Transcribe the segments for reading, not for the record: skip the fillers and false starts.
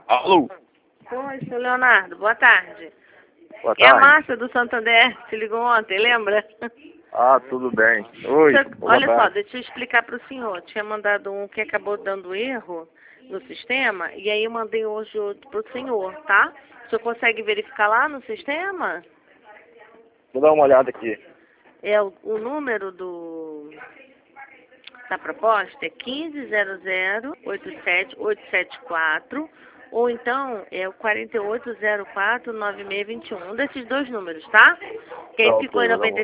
Alô? Oi, seu Leonardo, boa tarde. Boa É a tarde. Márcia do Santander, te ligou ontem, lembra? Ah, tudo bem. Oi, boa Olha só, tarde. deixa eu explicar para o senhor. Tinha mandado um que acabou dando erro no sistema, e aí eu mandei hoje outro para o senhor, tá? O senhor consegue verificar lá no sistema? Vou dar uma olhada aqui. É o número da proposta é 1500-87874, ou então é o 4804-9621. Um desses dois números, tá? Que aí Tá, ficou ok, em vou dar uma...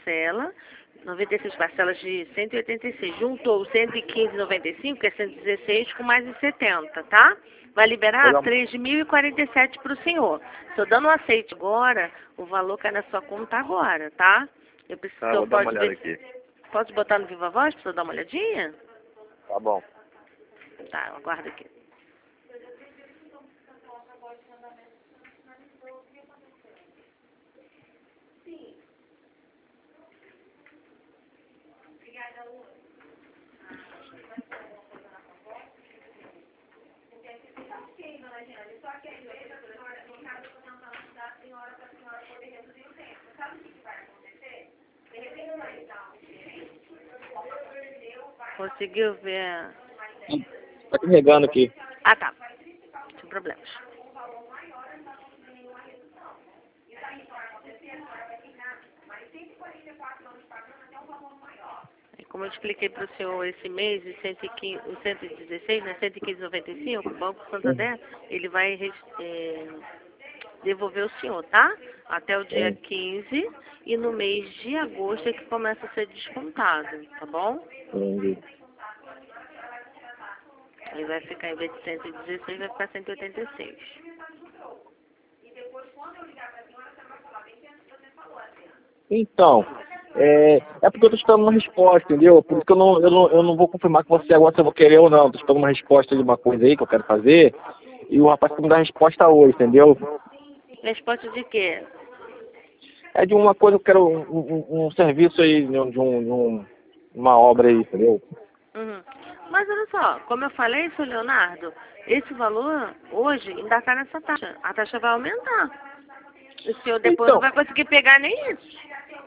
96 parcelas de 186. Juntou o 115,95, que é 116, com mais de 70, tá? Vai liberar Vou dar... 3.047 para o senhor. Estou dando um aceite agora, o valor cai na sua conta agora, tá? Eu preciso, Ah, vou dar uma pode olhada ver. aqui. Posso botar no Viva Voz para você dar uma olhadinha? Tá bom. Tá, eu aguardo aqui. Conseguiu ver? Tá carregando aqui. Ah, tá. Sem problemas. E como eu expliquei para o senhor esse mês, o 115, o 116, né, 115,95, o Banco Santander, ele vai devolver o senhor, tá? Até o dia 15, e no mês de agosto é que começa a ser descontado, tá bom? Entendi. Aí vai ficar, em vez de 116, vai ficar 186. Então, é porque eu tô esperando uma resposta, entendeu? Por isso que eu não vou confirmar com você agora se eu vou querer ou não. Tô esperando uma resposta de uma coisa aí que eu quero fazer. E o rapaz tem que me dar a resposta hoje, entendeu? Resposta de quê? É de uma coisa que eu quero um serviço aí, uma obra aí, entendeu? Uhum. Mas olha só, como eu falei, seu Leonardo, esse valor hoje ainda está nessa taxa. A taxa vai aumentar. O senhor depois não Então, vai conseguir pegar nem isso.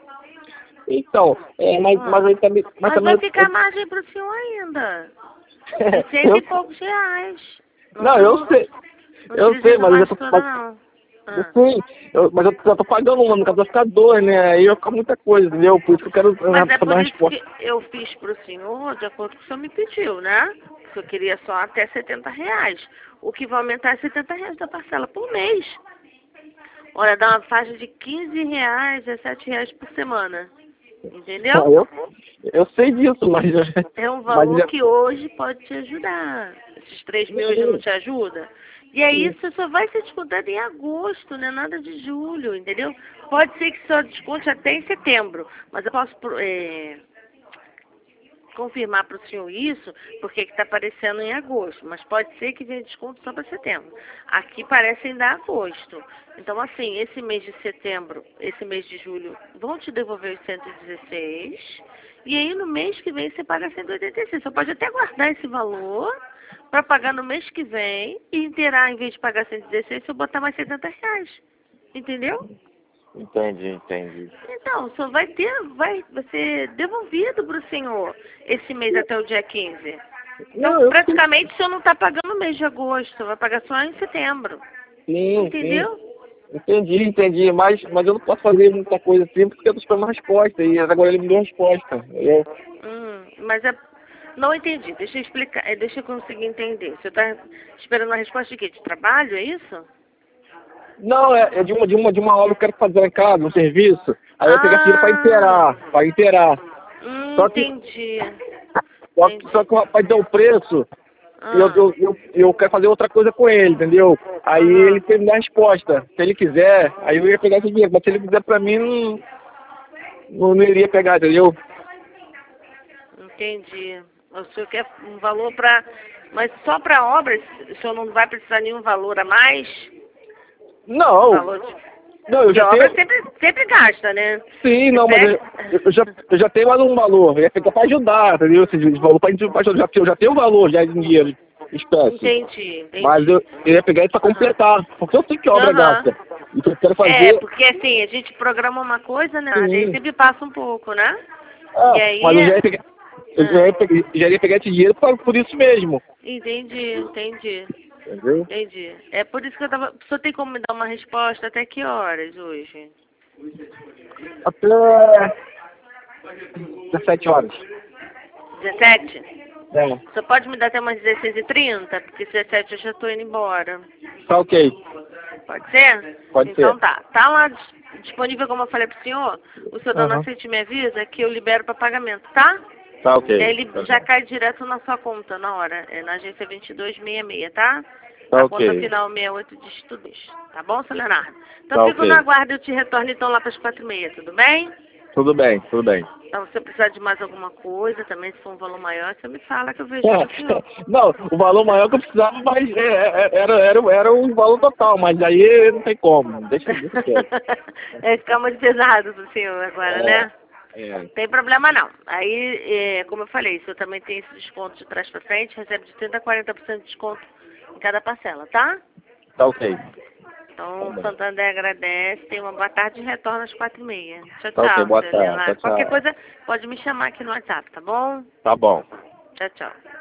mas aí também... Mas Mas também vai ficar margem para o senhor ainda. De cento e poucos reais. Não, eu sei. Não Eu sei, precisa mas eu já mais tô... toda, não. Eu Ah. sei, mas eu já tô pagando uma, no caso vai ficar dois, né? Aí vai ficar muita coisa, entendeu? Por isso que eu quero Mas é saber por uma isso resposta. que eu fiz para o senhor de acordo com o que o senhor me pediu, né? Porque eu queria só até R$ 70. O que vai aumentar é R$ 70 da parcela por mês. Olha, dá uma faixa de R$ 15, R$ 17 por semana. Ah, Entendeu? eu sei disso, mas... É um Mas valor que hoje pode te ajudar. Esses 3.000 hoje não te ajuda? E aí isso só vai ser descontado em agosto, não é nada de julho, entendeu? Pode ser que só desconte até em setembro, mas eu posso confirmar para o senhor isso, porque está aparecendo em agosto, mas pode ser que venha desconto só para setembro. Aqui parece ainda agosto. Então, assim, esse mês de setembro, esse mês de julho, vão te devolver os 116, e aí no mês que vem você paga 186. Você pode até guardar esse valor para pagar no mês que vem e inteirar, em vez de pagar 116, você botar mais R$ 70. Entendeu? Entendi. Então, só vai ser devolvido para o senhor esse mês até o dia 15. Não, Então, eu sei. praticamente, o senhor não está pagando o mês de agosto, vai pagar só em setembro. Sim. Entendeu? Entendi. Mas eu não posso fazer muita coisa assim porque eu tô esperando uma resposta. E agora ele me deu uma resposta. Entendeu? Mas não entendi. Deixa eu explicar, deixa eu conseguir entender. Você está esperando uma resposta de quê? De trabalho, é isso? Não, é de uma obra que eu quero fazer lá em casa, um serviço. Aí eu peguei dinheiro para inteirar. Só que, Entendi. só que o rapaz deu o preço e Ah, eu quero fazer outra coisa com ele, entendeu? Aí ele tem que me dar a resposta. Se ele quiser, aí eu ia pegar esse dinheiro. Mas se ele quiser pra mim, não iria pegar, entendeu? entendi. O senhor quer um valor para... Mas só para obras, o senhor não vai precisar nenhum valor a mais? Não, Valor de... não, eu Porque já obra tenho... sempre gasta, né? Sim, Você não, mas pega... eu já tenho mais um valor. Eu ia pegar pra ajudar, entendeu? Esse valor pra ajudar. Eu já tenho um valor já de dinheiro. espécie. Entendi. Mas eu ia pegar isso pra completar, porque eu sei que obra gasta. E que eu quero fazer... É, porque assim, a gente programa uma coisa, né? A gente sempre passa um pouco, né? E aí... Mas eu já ia pegar, já ia pegar esse dinheiro por isso mesmo. Entendi. Entendeu? Entendi. É por isso que eu tava... O senhor tem como me dar uma resposta até que horas hoje? Até 17 horas. 17? É, O senhor pode me dar até umas 16h30? Porque 17 eu já tô indo embora. tá ok. Pode ser? Pode Então ser. tá. Tá lá disponível, como eu falei pro senhor. O senhor dando aceite me avisa que eu libero para pagamento, tá? Tá ok. E aí ele Tá já bom. cai direto na sua conta na hora. É na agência 2266, tá? Tá A ok. conta final 68 de estudos. Tá bom, seu Leonardo? Então Tá fico ok. no aguardo e eu te retorno então lá para as 4h30, tudo bem? Tudo bem, tudo bem. Então, se você precisar de mais alguma coisa, também se for um valor maior, você me fala que eu vejo com o senhor. Não, o valor maior que eu precisava, mas era o valor total, mas aí não tem como. Deixa quieto. É ficar muito pesado pro senhor agora, né? É. Tem problema não. Aí, como eu falei, se eu também tem esse desconto de trás pra frente, recebe de 30% a 40% de desconto em cada parcela, tá? Tá ok. Então, o Tá bom. Santander agradece, tenha uma boa tarde e retorna às 4h30. Tchau, Tá ok, tchau, boa seu tarde. Leonardo. Tchau, Qualquer tchau. coisa, pode me chamar aqui no WhatsApp, tá bom? Tá bom. Tchau, tchau.